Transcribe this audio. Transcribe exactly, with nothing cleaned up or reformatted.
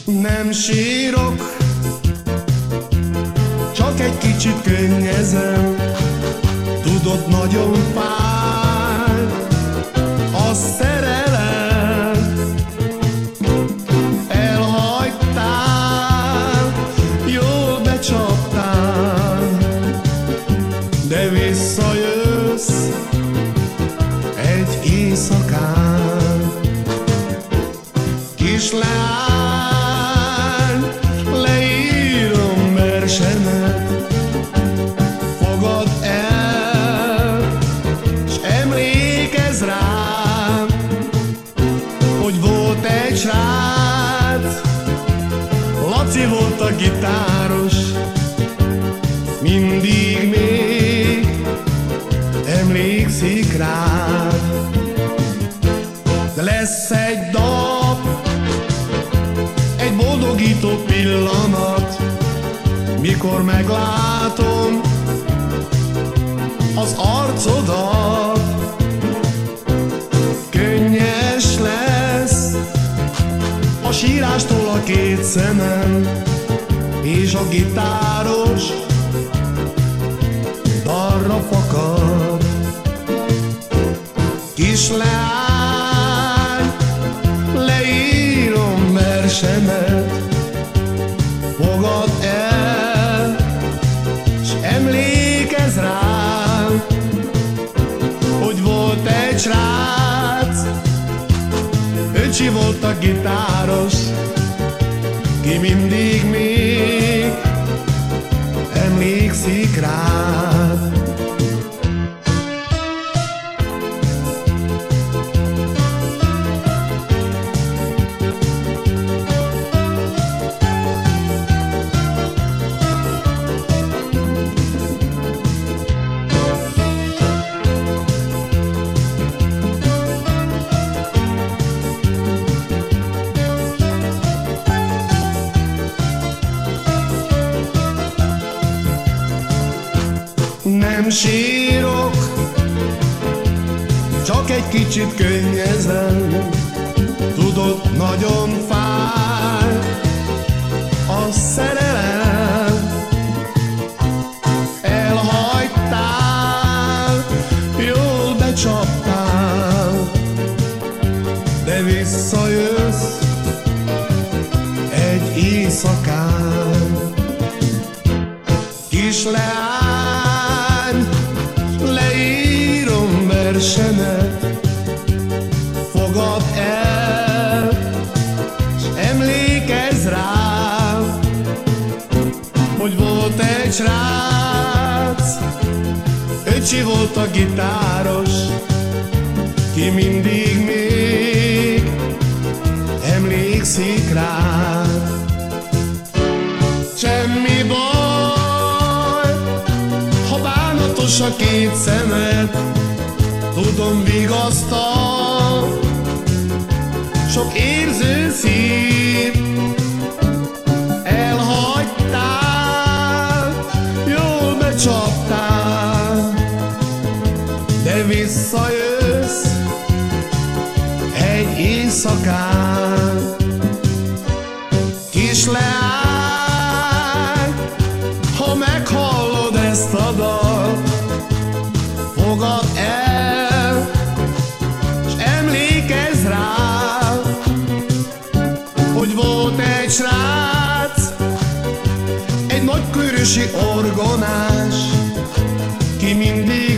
Nem sírok, csak egy kicsit könnyezem. Tudod, nagyon fáj a szerelem. Elhagytál, jól becsaptál, de visszajössz egy éjszakán. Kislány, leírom versemet, fogad el, s emlékezz rám, hogy volt egy srác, Laci volt a gitáros, mindig még emlékszik rád. De lesz egy nap, egy boldogító pillanat, mikor meglátom az arcodat. Könnyes lesz a sírástól a két szemem, és a gitáros dalra fakad. Kislány, leírom versemet, fogad el, s emlékezz rám, hogy volt egy srác, öcsi volt a gitáros, ki mindig még emlékszik rád. Nem sírok, csak egy kicsit könnyezem. Tudod, nagyon fáj a szerelem. Elhagytál, jól becsaptál, de visszajössz egy éjszakán. Kislány, leírom versemet, fogad el, s emlékezz rám, hogy volt egy srác, öcsi volt a gitáros, ki mindig még emlékszik rád. Semmi baj, ha bánatos a két szemed, tudom, vigasztal sok érző szív. Elhagytál, jól becsaptál, de visszajössz egy éjszakán. Kislány, ha meghallod ezt a dalt, fogad el, s emlékezz rá, hogy volt egy srác, egy nagykörösi orgonás, ki mindig